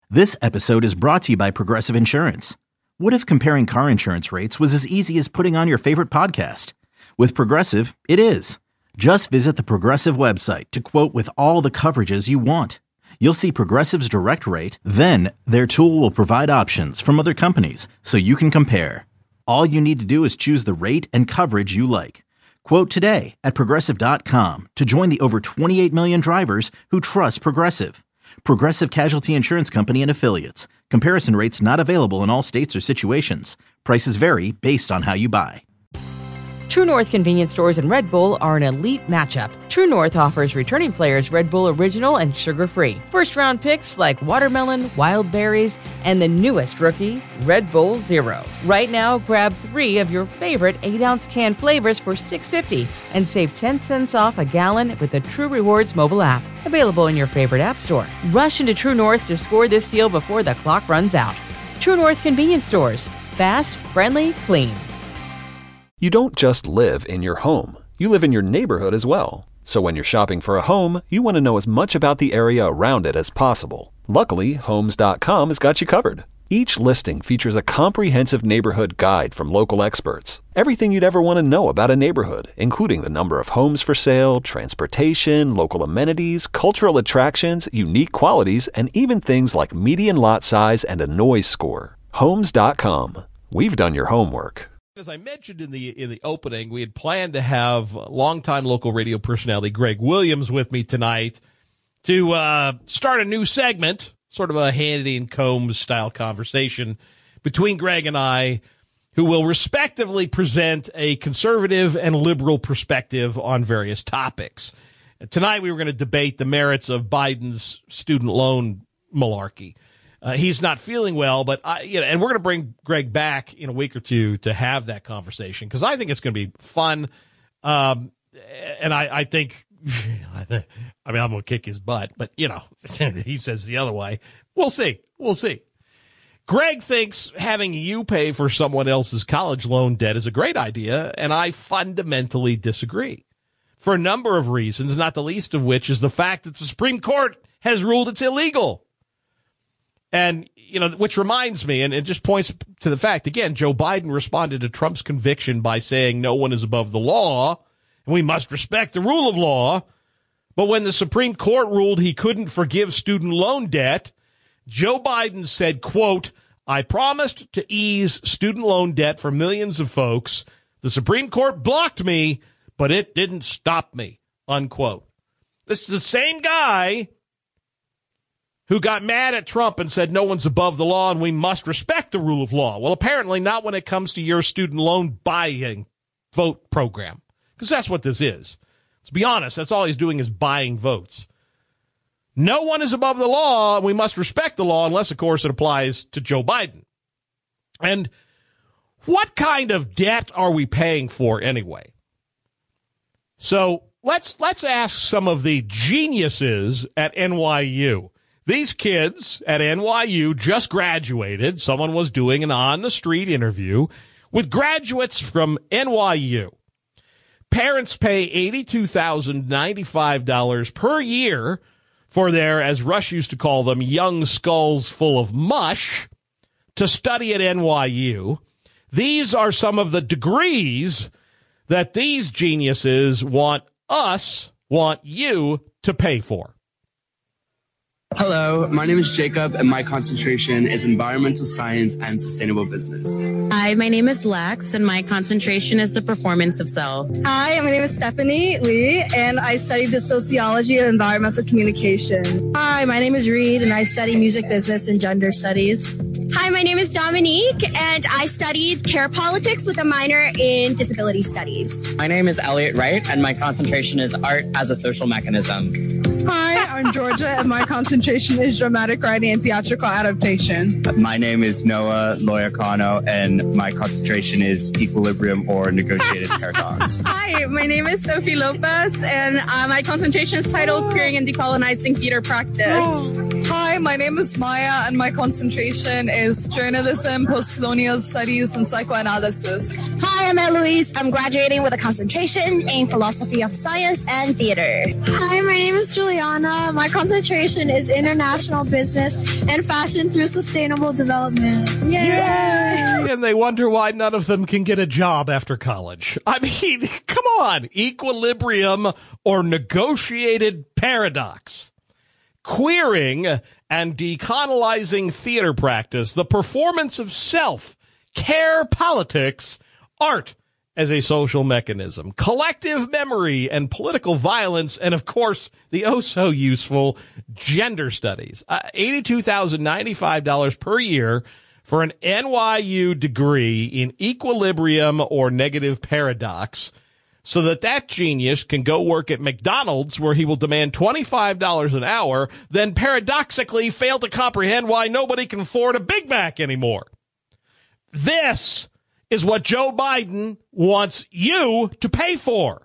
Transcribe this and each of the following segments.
This episode is brought to you by Progressive Insurance. What if comparing car insurance rates was as easy as putting on your favorite podcast? With Progressive, it is. Just visit the Progressive website to quote with all the coverages you want. You'll see Progressive's direct rate, then their tool will provide options from other companies so you can compare. All you need to do is choose the rate and coverage you like. Quote today at Progressive.com to join the over 28 million drivers who trust Progressive. Progressive Casualty Insurance Company and Affiliates. Comparison rates not available in all states or situations. Prices vary based on how you buy. True North convenience stores and Red Bull are an elite matchup. True North offers returning players Red Bull Original and sugar-free. First-round picks like watermelon, wild berries, and the newest rookie, Red Bull Zero. Right now, grab 3 of your favorite 8-ounce can flavors for $6.50 and save 10 cents off a gallon with the True Rewards mobile app. Available in your favorite app store. Rush into True North to score this deal before the clock runs out. True North convenience stores. Fast, friendly, clean. You don't just live in your home. You live in your neighborhood as well. So when you're shopping for a home, you want to know as much about the area around it as possible. Luckily, Homes.com has got you covered. Each listing features a comprehensive neighborhood guide from local experts. Everything you'd ever want to know about a neighborhood, including the number of homes for sale, transportation, local amenities, cultural attractions, unique qualities, and even things like median lot size and a noise score. Homes.com. We've done your homework. As I mentioned in the opening, we had planned to have longtime local radio personality Greg Williams with me tonight to start a new segment, sort of a Hannity and Combs style conversation between Greg and I, who will respectively present a conservative and liberal perspective on various topics. Tonight we were going to debate the merits of Biden's student loan malarkey. He's not feeling well, but and we're going to bring Greg back in a week or two to have that conversation because I think it's going to be fun. And I think, I mean, I'm going to kick his butt, but he says the other way. We'll see. Greg thinks having you pay for someone else's college loan debt is a great idea, and I fundamentally disagree for a number of reasons, not the least of which is the fact that the Supreme Court has ruled it's illegal. And, which reminds me, and it just points to the fact, again, Joe Biden responded to Trump's conviction by saying no one is above the law, and we must respect the rule of law. But when the Supreme Court ruled he couldn't forgive student loan debt, Joe Biden said, quote, I promised to ease student loan debt for millions of folks. The Supreme Court blocked me, but it didn't stop me, unquote. This is the same guy who got mad at Trump and said no one's above the law and we must respect the rule of law. Well, apparently not when it comes to your student loan buying vote program, because that's what this is. Let's be honest, that's all he's doing is buying votes. No one is above the law, and we must respect the law unless, of course, it applies to Joe Biden. And what kind of debt are we paying for anyway? So let's ask some of the geniuses at NYU. These kids at NYU just graduated. Someone was doing an on-the-street interview with graduates from NYU. Parents pay $82,095 per year for their, as Rush used to call them, young skulls full of mush to study at NYU. These are some of the degrees that these geniuses want you to pay for. Hello, my name is Jacob, and my concentration is environmental science and sustainable business. Hi, my name is Lex, and my concentration is the performance of self. Hi, my name is Stephanie Lee, and I studied the sociology of environmental communication. Hi, my name is Reed, and I study music business and gender studies. Hi, my name is Dominique, and I studied care politics with a minor in disability studies. My name is Elliot Wright, and my concentration is art as a social mechanism. Hi, I'm Georgia, and my concentration is dramatic writing and theatrical adaptation. My name is Noah Loyacano, and my concentration is equilibrium or negotiated paradox. Hi, my name is Sophie Lopez, and my concentration is titled Queering and Decolonizing Theater Practice. Hi, Hi, my name is Maya, and my concentration is journalism, post-colonial studies, and psychoanalysis. Hi, I'm Eloise. I'm graduating with a concentration in philosophy of science and theater. Hi, my name is Juliana. My concentration is international business and fashion through sustainable development. Yay! And they wonder why none of them can get a job after college. I mean, come on. Equilibrium or negotiated paradox. Queering and decolonizing theater practice, the performance of self, care politics, art as a social mechanism, collective memory and political violence, and of course, the oh-so-useful gender studies. $82,095 per year for an NYU degree in equilibrium or negative paradox, so that genius can go work at McDonald's where he will demand $25 an hour, then paradoxically fail to comprehend why nobody can afford a Big Mac anymore. This is what Joe Biden wants you to pay for.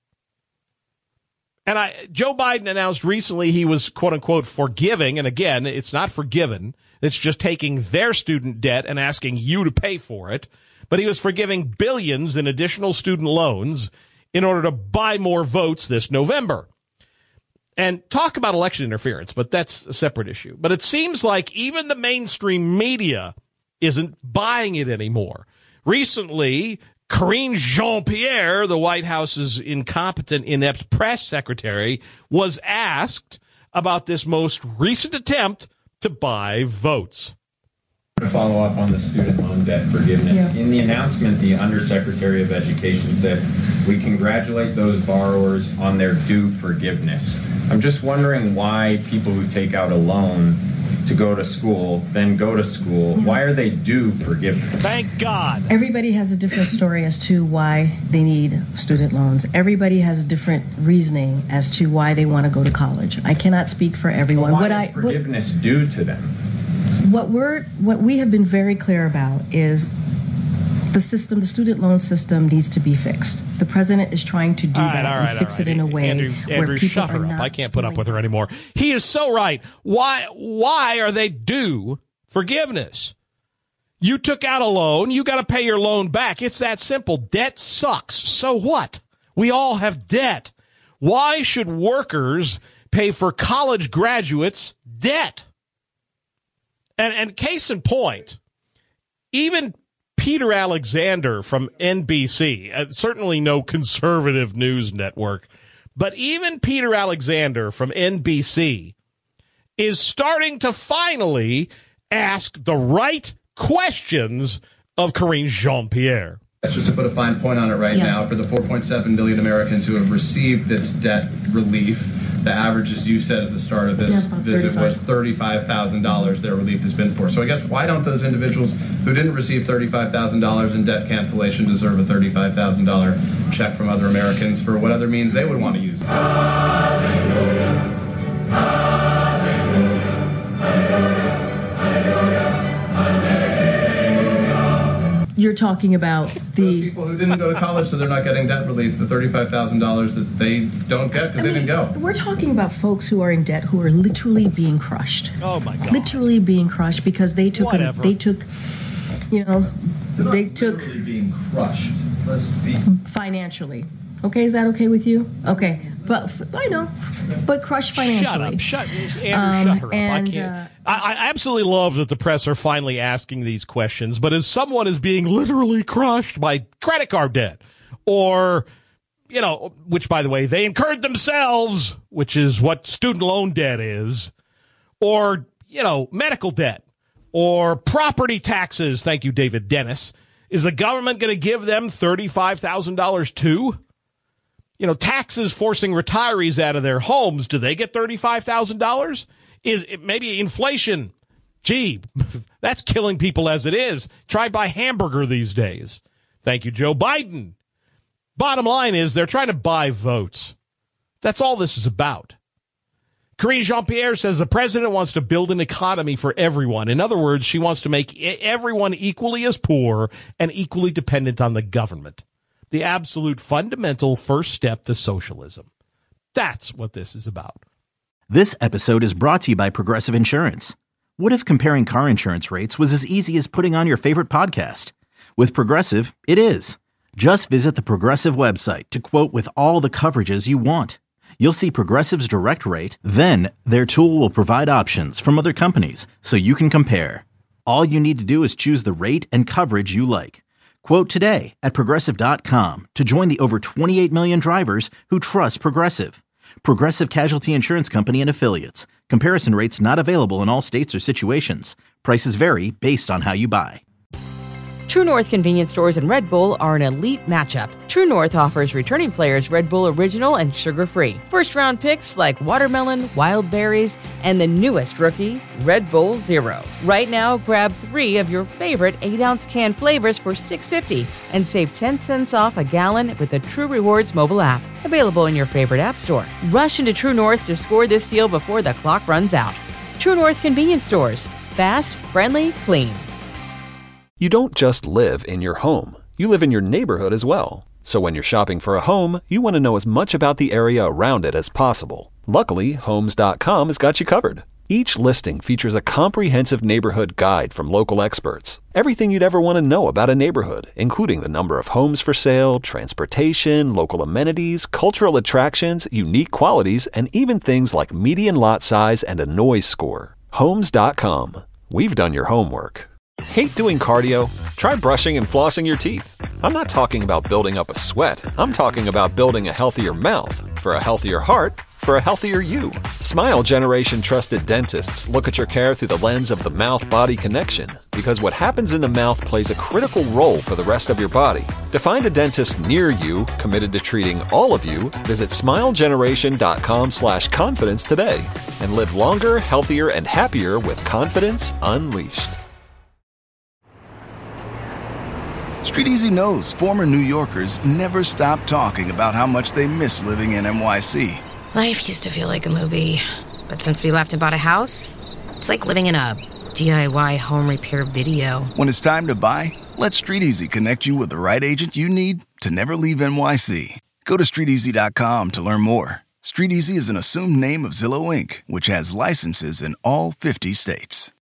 And Joe Biden announced recently he was, quote unquote, forgiving. And again, it's not forgiven. It's just taking their student debt and asking you to pay for it. But he was forgiving billions in additional student loans in order to buy more votes this November. And talk about election interference, but that's a separate issue. But it seems like even the mainstream media isn't buying it anymore. Recently, Karine Jean-Pierre, the White House's incompetent, inept press secretary, was asked about this most recent attempt to buy votes. To follow up on the student loan debt forgiveness. Yeah. In the announcement, the Undersecretary of Education said, "We congratulate those borrowers on their due forgiveness." I'm just wondering why people who take out a loan to go to school, then go to school, why are they due forgiveness? Thank God. Everybody has a different story as to why they need student loans. Everybody has a different reasoning as to why they want to go to college. I cannot speak for everyone. Well, why is forgiveness due to them? What we have been very clear about is the student loan system needs to be fixed. The president is trying to do that and fix it in a way Andrew, where people shut her up. I can't put up with her anymore. He is so right. Why are they due forgiveness? You took out a loan. You got to pay your loan back. It's that simple. Debt sucks. So what? We all have debt. Why should workers pay for college graduates' debt? And case in point, even Peter Alexander from NBC, certainly no conservative news network, but even Peter Alexander from NBC is starting to finally ask the right questions of Karine Jean-Pierre. Just to put a fine point on it right now, for the 4.7 million Americans who have received this debt relief, the average, as you said at the start of this visit, was $35,000 their relief has been for. So I guess why don't those individuals who didn't receive $35,000 in debt cancellation deserve a $35,000 check from other Americans for what other means they would want to use? Hallelujah. Hallelujah. Hallelujah. You're talking about the people who didn't go to college, so they're not getting debt relief, the $35,000 that they don't get because they didn't go. We're talking about folks who are in debt who are literally being crushed. Oh my God! Literally being crushed because they took They're literally being crushed. Let's be financially. Okay, is that okay with you? Okay, but I know, but crushed financially. Shut her up. I can't. I absolutely love that the press are finally asking these questions, but as someone is being literally crushed by credit card debt, or, which, by the way, they incurred themselves, which is what student loan debt is, or, medical debt, or property taxes. Thank you, David Dennis. Is the government going to give them $35,000 too? Taxes forcing retirees out of their homes. Do they get $35,000? Is it maybe inflation? Gee, that's killing people as it is. Try buy hamburger these days. Thank you, Joe Biden. Bottom line is they're trying to buy votes. That's all this is about. Karine Jean-Pierre says the president wants to build an economy for everyone. In other words, she wants to make everyone equally as poor and equally dependent on the government. The absolute fundamental first step to socialism. That's what this is about. This episode is brought to you by Progressive Insurance. What if comparing car insurance rates was as easy as putting on your favorite podcast? With Progressive, it is. Just visit the Progressive website to quote with all the coverages you want. You'll see Progressive's direct rate, then their tool will provide options from other companies so you can compare. All you need to do is choose the rate and coverage you like. Quote today at Progressive.com to join the over 28 million drivers who trust Progressive. Progressive Casualty Insurance Company and Affiliates. Comparison rates not available in all states or situations. Prices vary based on how you buy. True North convenience stores and Red Bull are an elite matchup. True North offers returning players Red Bull Original and sugar-free. First-round picks like watermelon, wild berries, and the newest rookie, Red Bull Zero. Right now, grab 3 of your favorite 8-ounce can flavors for $6.50 and save 10 cents off a gallon with the True Rewards mobile app. Available in your favorite app store. Rush into True North to score this deal before the clock runs out. True North convenience stores. Fast, friendly, clean. You don't just live in your home. You live in your neighborhood as well. So when you're shopping for a home, you want to know as much about the area around it as possible. Luckily, Homes.com has got you covered. Each listing features a comprehensive neighborhood guide from local experts. Everything you'd ever want to know about a neighborhood, including the number of homes for sale, transportation, local amenities, cultural attractions, unique qualities, and even things like median lot size and a noise score. Homes.com. We've done your homework. Hate doing cardio? Try brushing and flossing your teeth. I'm not talking about building up a sweat. I'm talking about building a healthier mouth. For a healthier heart, for a healthier you. Smile Generation trusted dentists look at your care through the lens of the mouth-body connection, because what happens in the mouth plays a critical role for the rest of your body. To find a dentist near you committed to treating all of you, visit smilegeneration.com/confidence today and live longer, healthier, and happier with confidence unleashed. Street Easy knows former New Yorkers never stop talking about how much they miss living in NYC. Life used to feel like a movie, but since we left and bought a house, it's like living in a DIY home repair video. When it's time to buy, let Street Easy connect you with the right agent you need to never leave NYC. Go to StreetEasy.com to learn more. Street Easy is an assumed name of Zillow Inc., which has licenses in all 50 states.